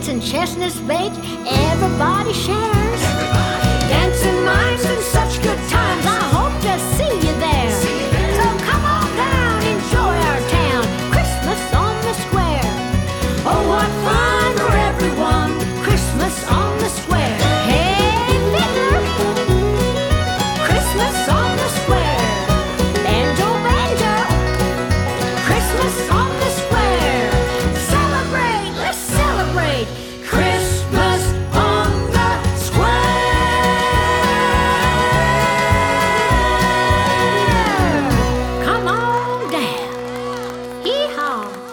cakes and chestnuts baked, everybody shares. Dancing minds and such good times, I hope to see you there. So come on down, enjoy our town, Christmas on the square. Oh, what fun for everyone, Christmas on the square. Hey, fiddler, Christmas on the square. Banjo, banjo, Christmas on the square. Celebrate, let's celebrate, Christmas on the square. Come on down, hee-haw.